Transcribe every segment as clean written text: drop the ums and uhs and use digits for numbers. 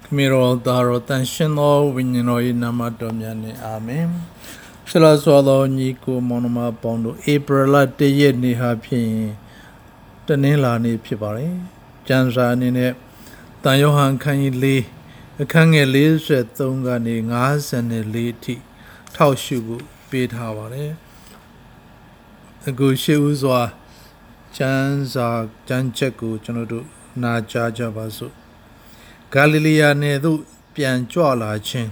Miro Daro Tanshino Winino Inamadomiani Amen. Silaswalo Niku Monoma Bondo April Day ni happy Tanila ni Pibari Jansa Nine Tayohan Kanyi Kangi Lee said Tungani Ngas and Liti Tau Shugu Bit Havare The good Shuzwa Jansa Jancheku Janodu Na Jaja Basu Galilee ne do pian jua la chin.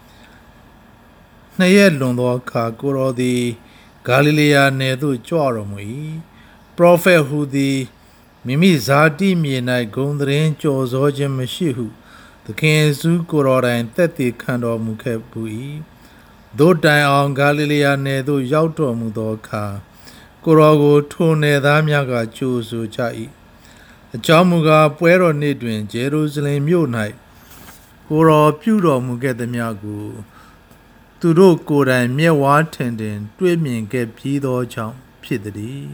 Naye londo ka goro di Galilee ne do jua romui. Prophet who di Mimi Zati mi na gondrin jo zojim mashihu. The king zu goro and 30 kando muke bui. Do die on Galilee ne do yauto mudo ka. Goro go ne damiaga juzu jai. Jamuga Puero Nidwin, Jerusalem Unite. Goro Puro Muget the Miagu. Tudo good and mere tending, dreaming get pido jump, piddy.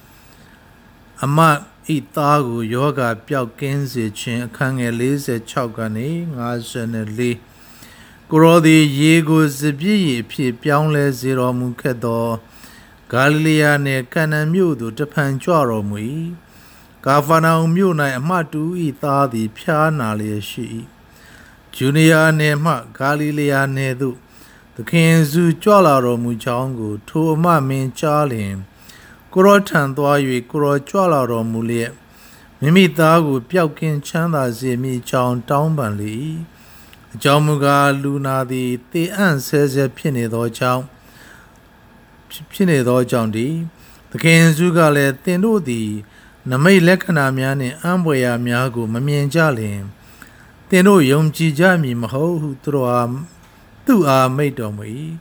A mat eat tagu, yoga, piao genzi chin, kang elise, chogani, nationally. Goro the yego zibi, piaunle zero mukedo. Galilee ne canamudu, Japan joro mui. Gavana Muna Matu ita the piana shi. Junior ne ma Galilea ne do. The king zu jolaro mujango to ma min charlin. Gorotan doy goro jolaro mulie. Mimi dagu piaukin chanda zemi john downbanly. Jamuga luna the says a pinedo chow. Pinedo jondi. The king zugale tendo the. Namay Lekanamiani Amboya Miago Mamien Jalim. Teno Yomji Jami Maho who through our mate on me.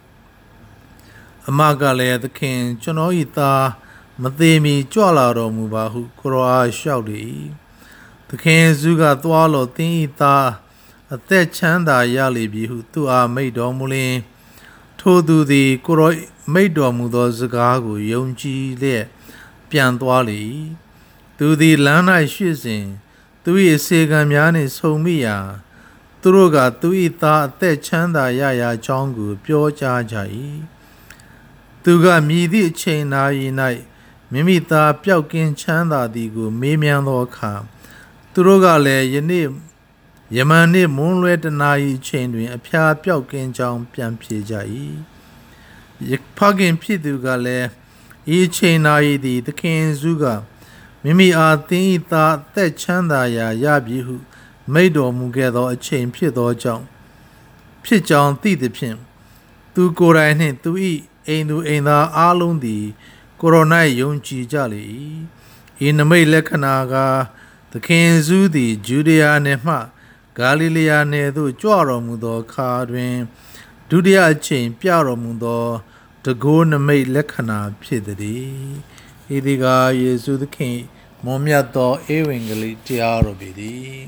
Amagale the king, Chonoita, Mathemi, Jolaro Mubahu, Koroa Shaudi. The king Zuga Dwalo Tinita, a third chanda Yali Bihu, to our mate on Mulin. Todu the Koroi made on Mudo Zagago, Yomji Le, Piandwali. To the Lana Shizin, to eat Segamyani Somia, Turuga to eat that Chanda Yaya Jongu, Pure Jajai. Tuga Midi Chain night, Mimita Piaukin Chanda Digu, Mimian Loka. Turuga le Yanim Yamani Moonred Nai chain a Pia Piaukin Jong Pian Pijai. Yakpagin Piduga le, E chain the king Zuga. Mimi are think that chanda yabihu made or mugether a chain pit or jump. Pitch on the pin. To go right in to eat, ain't no ain't alundi, coronai yonchi jolly. In the May Lekanaga, the king zudi, Judea nema, Galilea ne do Joro mudo cardwin, Dudia chain piaro mudo, to go in the May Lekana piddy. Idiga Yesu the king, Momiato Ewingly Tiarobidi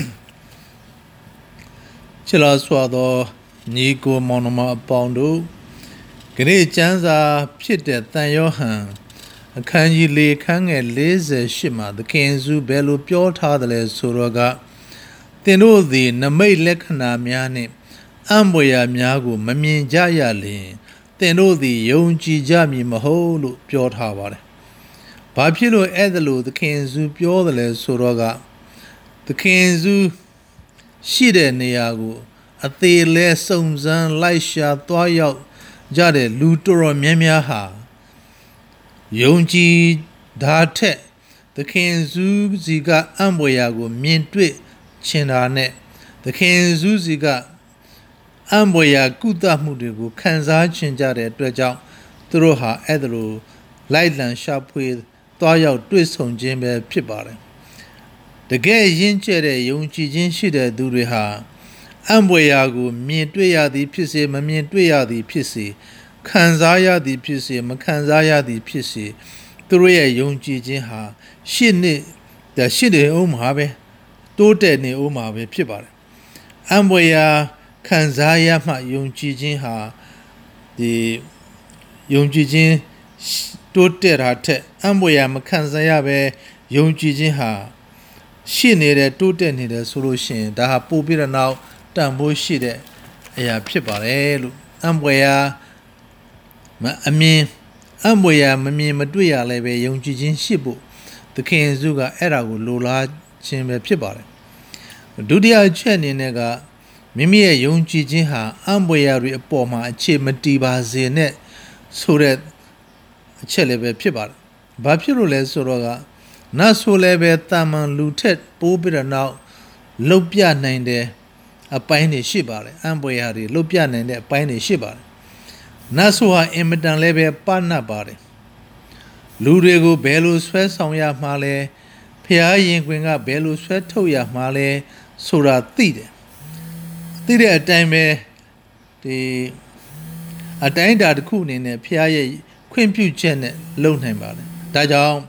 Chilaswado Nico Monoma Pondo Great Janza Pite Tan Johan a Kanji Lee Kang and Liz Shima, the Kenzu Bellu Pure Tadale Suraga Teno the Namay Lekana Miani Amboya Miagu Mamin Jayali Teno the Yonji Jami Maholu Pure Taware Papilo Edelu, the Kenzu Piodale Soroga, the Kenzu Shide Neago, a the less Somzan, Laisha, Toyo, Jade, Lutoro Miamiaha, Yonji Date, the Kenzu Ziga Amboyago, Mintwe, Chinane, the Kenzu Ziga Amboya Guta Mudigo, Kanza Chinjade, Dredja, Turoha Edelu, Lightland Sharp with. 多要对从前面批判的，这个人家的用基金式的都是哈，安排呀个面对呀的批示，没面对呀的批示，看啥呀的批示，没看啥呀的批示，都是用基金哈，新的欧马呗，多的呢欧马呗批判的，安排呀看啥呀嘛用基金哈的用基金。多得他特，安不呀么看啥呀呗？用基金哈， ရှိနေတဲ့တိုးတက်နေတယ်ဆိုလို့ရှိရင်ဒါဟာပို့ပြီးတော့နောက်တန်ဖိုးရှိတဲ့အရာဖြစ်ပါတယ်လို့အံ့ဖွယ်ရာအမြင်အံ့ဖွယ်ရာမမြင်မတွေ့ရလည်းပဲယုံကြည်ခြင်းရှိဖို့သခင်ယေရှုကအဲ့ဒါကိုလိုလားခြင်းပဲဖြစ်ပါတယ်ဒုတိယအချက်အနေနဲ့ကမိမိရဲ့ယုံကြည်ခြင်းဟာအံ့ဖွယ်ရာတွေအပေါ်မှာအခြေမတည်ပါစေနဲ့ဆိုတဲ့အချက်လည်းပဲဖြစ်ပါတယ်ဘာဖြစ်လို့လဲဆိုတော့ကနတ်ဆိုလည်းပဲတာမန်လူထက်ပိုးပြီးတော့နောက်လှုပ်ပြနိုင်တဲ့အပိုင်းတွေရှိပါတယ်အံ့ဖွယ်ရာတွေလှုပ်ပြနိုင်တဲ့အပိုင်းတွေရှိပါတယ်နတ်ဆိုဟာအင်မတန်လည်းပဲပနတ်ပါတယ်လူတွေကိုဘယ်လိုဆွဲဆောင်ရမှာလဲဖျားရင်ခွင်ကဘယ်လိုဆွဲထုတ်ရမှာလဲဆိုတာသိတဲ့အတိုင်းပဲဒီအတိုင်းတာတစ်ခုအနေနဲ့ဖျားရဲ့ခွင့်ပြုချက်နဲ့လုပ်နိုင်ပါတယ်ဒါကြောင့်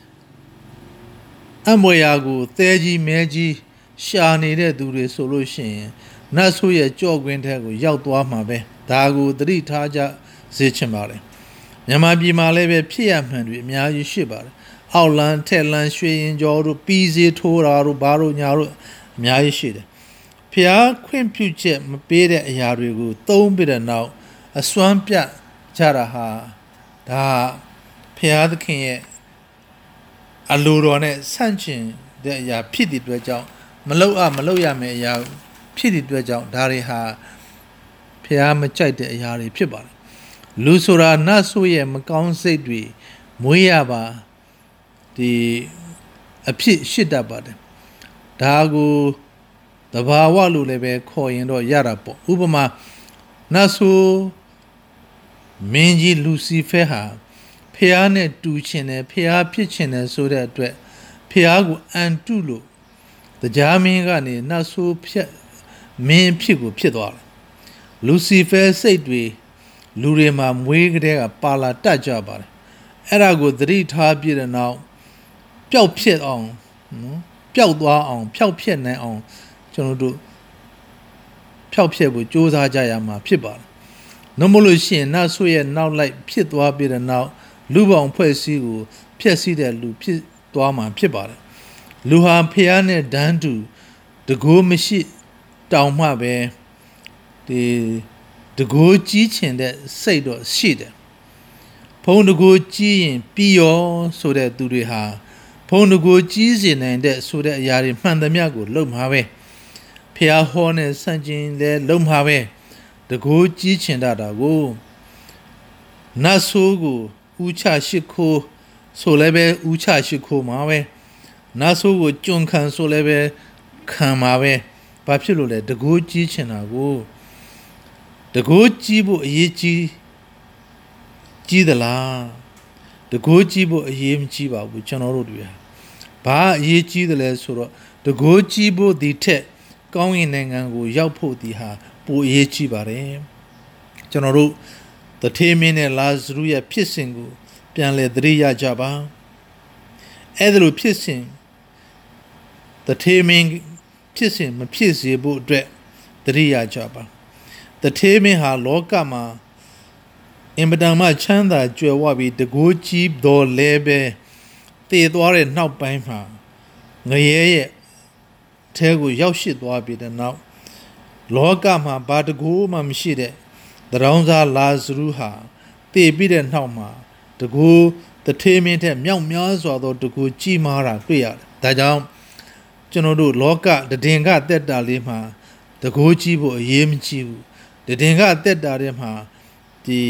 အမွေရာကိုသဲကြီးမဲကြီးရှာနေတဲ့သူတွေဆိုလို့ရှိရင်နတ်ဆိုးရဲ့ကြော့ကွင်းထဲကိုရောက်သွားမှာပဲဒါကိုသတိထားကြစေချင်ပါတယ်မြန်မာပြည်မှာလည်းပဲဖြစ်ရမှန်တွေအများကြီးရှိပါတယ်အောက်လန်းထက်လန်းရွှေရင်ကျော်တို့ပီးစေးထိုးတာတို့ဘာတို့ညာတို့အများကြီးရှိတယ်ဖျားခွင့်ပြုချက်မပေးတဲ့အရာတွေကိုသုံးပြီးတဲ့နောက်အစွမ်းပြကြတာဟာဒါဖျားသခင်ရဲ့အလိုတော်နဲ့ဆန့်ကျင်တဲ့အရာဖြစ်တဲ့အတွက်ကြောင့်မလုပ်ရမယ့်အရာဖြစ်တဲ့အတွက်ကြောင့်ဒါတွေဟာဖျားမကြိုက်တဲ့အရာတွေဖြစ်ပါတယ်လူဆိုတာနတ်ဆိုးရဲ့မကောင်းစိတ်တွေမွေးရပါဒီအဖြစ်ရှိတတ်ပါတယ်ဒါကိုတဘာဝလို့လည်းပဲခေါ်ရင်တော့ရတာပေါ့ဥပမာနတ်ဆိုးမင်းကြီးလူစီဖဲဟာဖျားနဲ့တူချင်တယ်ဖျားဖြစ်ချင်တယ်ဆိုတဲ့အတွက်ဖျားကိုအန်တုလို့တရားမင်းကနေနတ်ဆိုးဖြတ်မင်းဖြစ်ကိုဖြစ်သွားတယ်လူစီဖဲစိတ်တွေလူတွေမှာမွေးကလေးကပါလာတတ်ကြပါတယ်အဲ့ဒါကိုသတိထားပြတဲ့နောက်ပျောက်ဖြစ်အောင်နော်ပျောက်သွားအောင်ဖျောက်ဖြစ်နိုင်အောင်ကျွန်တော်တို့ဖျောက်ဖြစ်ဖို့ကြိုးစားကြရမှာဖြစ်ပါတယ်နှမလို့ရှိရင်နတ်ဆိုးရဲ့နောက်လိုက်ဖြစ်သွားပြတဲ့နောက်လူပေါင်းဖွဲ့စည်းကိုဖျက်ဆီးတဲ့လူဖြစ်သွားမှာဖြစ်ပါတယ်လူဟာဖျားနဲ့ဒန်းတူတကိုးမရှိတောင်မှပဲဒီတကိုးကြီးချင်တဲ့စိတ်တော့ရှိတယ်ဖုံးတကိုးကြီးရင်ပြီးရောဆိုတဲ့သူတွေဟာဖုံးတကိုးကြီးစေနိုင်တဲ့ဆိုတဲ့အရာတွေမှန်သမျှကိုလုပ်မှာပဲဖျားဟောနဲ့ဆန့်ကျင်လဲလုပ်မှာပဲတကိုးကြီးချင်တာကိုနတ်ဆိုးကိုဥချရှိခိုးဆိုလည်းပဲဥချရှိခိုးမှာပဲနတ်ဆိုးကိုကြုံခံဆိုလည်းပဲခံမှာပဲဘာဖြစ်လို့လဲတကိုးကြီးချင်တာကိုတကိုးကြီးဖို့အရေးကြီးသလားတကိုးကြီးဖို့အရေးမကြီးပါဘူးကျွန်တော်တို့တွေဘာအရေးကြီးတယ်လဲဆိုတော့တကိုးကြီးဖို့ဒီထက်ကောင်းကင်နိုင်ငံကိုရောက်ဖို့ဒီဟာပိုအရေးကြီးပါတယ်ကျွန်တော်တို့တထေးမင်းနဲ့လာဇရုရဲ့ဖြစ်စဉ်ကိုပြန်လည်သတိရကြပါအဲ့ဒါလိုဖြစ်စဉ်တထေးမင်းဖြစ်စဉ်မဖြစ်စေဖို့အတွက်သတိရကြပါတထေးမင်းဟာလောကမှာအင်မတန်မှချမ်းသာကြွယ်ဝပြီးတကိုးကြီးတော်လဲပဲတည်သွားတဲ့နောက်ပိုင်းမှာငရဲရဲ့ထဲကိုရောက်ရှိသွားပြီးတဲ့နောက်လောကမှာဘာတကိုးမှမရှိတဲ့တရောင်းစားလာဇရုဟာတည်ပြီးတဲ့နောက်မှာတကိုးတထေးမင်းတဲ့မြောက်များစွာသောတကိုးကြီးမားတာတွေ့ရတယ်ဒါကြောင့်ကျွန်တော်တို့လောကတည်င်ကတက်တာလေးမှာတကိုးကြီးဖို့အရေးမကြီးဘူးတည်င်ကတက်တာတဲ့မှာဒီ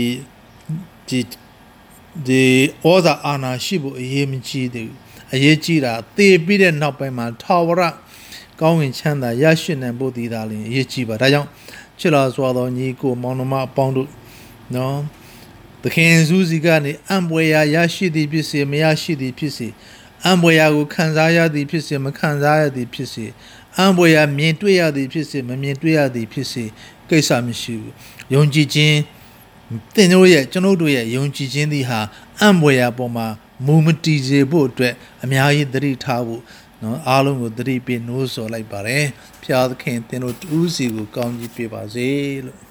ဩဇာအာဏာရှိဖို့အရေးမကြီးသေးဘူးအရေးကြီးတာတည်ပြီးတဲ့နောက်ပိုင်းမှာထာဝရကောင်းဝင်ချမ်းသာရရှိနိုင်ဖို့ဒီသားလေးအရေးကြီးပါဒါကြောင့်ချစ်တော်စွာသောညီကိုမောင်နှမအပေါင်းတို့နော်သခင်ယေရှုစီကနေအံ့ဖွယ်ရာရရှိသည်ဖြစ်စေမရရှိသည်ဖြစ်စေအံ့ဖွယ်ရာကိုခံစားရသည်ဖြစ်စေမခံစားရသည်ဖြစ်စေအံ့ဖွယ်ရာမြင်တွေ့ရသည်ဖြစ်စေမမြင်တွေ့ရသည်ဖြစ်စေကိစ္စမရှိဘူးယုံကြည်ခြင်းကျွန်တော်တို့ရဲ့ယုံကြည်ခြင်းသည်ဟာအံ့ဖွယ်ရာပေါ်မှာမူမတည်စေဖို့အတွက်အများကြီးသတိထားဖို့နော်အားလုံးကိုသတိပေးနှိုးဆော်လိုက်ပါတယ်ဖျားသခင်သင်တို့တူးစီကိုကောင်းကြီးပေးပါစေလို့